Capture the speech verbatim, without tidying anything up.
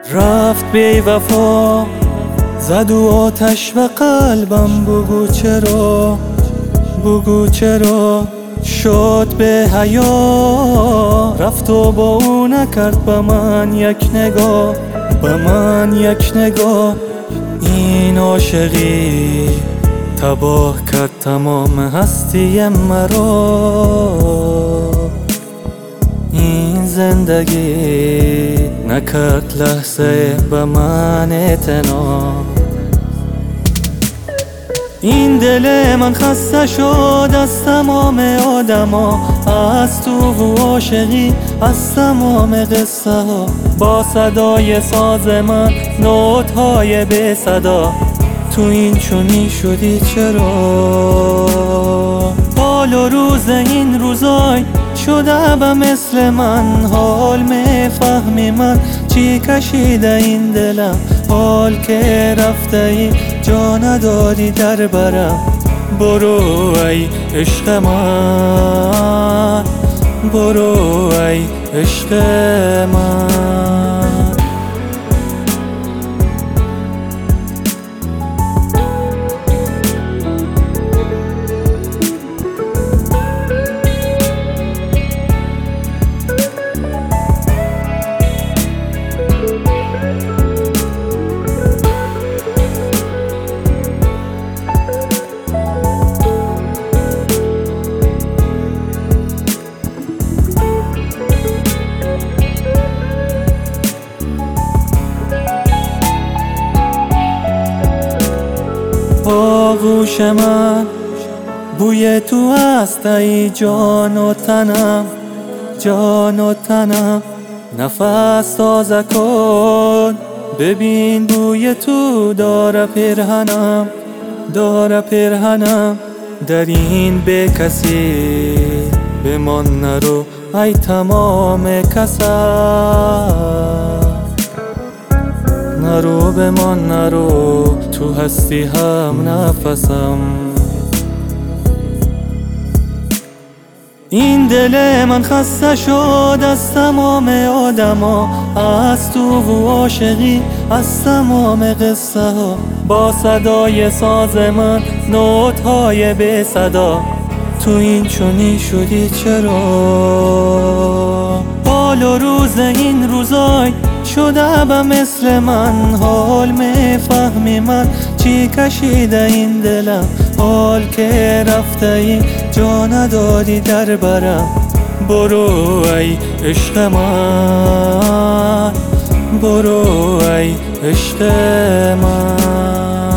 رفت بی وفا، زد و آتش و قلبم بگو چرا، بگو چرا شد به حیا. رفت و با او نکرد به من یک نگاه، به من یک نگاه. این عاشقی تباه کرد تمام هستی مرا. این زندگی نکرد لحظه به من اعتنا. این دل من خسته شد از تمام آدما، از تو و عاشقی، از تمام قصه ها. با صدای ساز من نوت های بی صدا، تو این چونی شدی چرا؟ حال و روز این روزای شده به مثل من، حال میفهمی من چی کشیده این دلم. حال که رفته ای جا نداری در برم. برو ای عشق من، برو ای عشق من. آغوش من بوی تو هست ای جان و تنم، جان و تنم. نفس تازه کن ببین بوی تو داره پیرهنم، داره پیرهنم. در این بی کسی بمان نرو ای تمام کسم. نرو بمان نرو تو هستی هم نفسم. این دل من خسته شد از تمام آدما، از تو و عاشقی، از تمام قصه ها. با صدای ساز من نوت های بی صدا، تو این چونی شدی چرا؟ حال و روز این روزای شده به مثل من، حال میفهمی من چی کشیده این دلم. حال که رفته ای جا نداری در برم. برو ای عشق من، برو ای عشق من.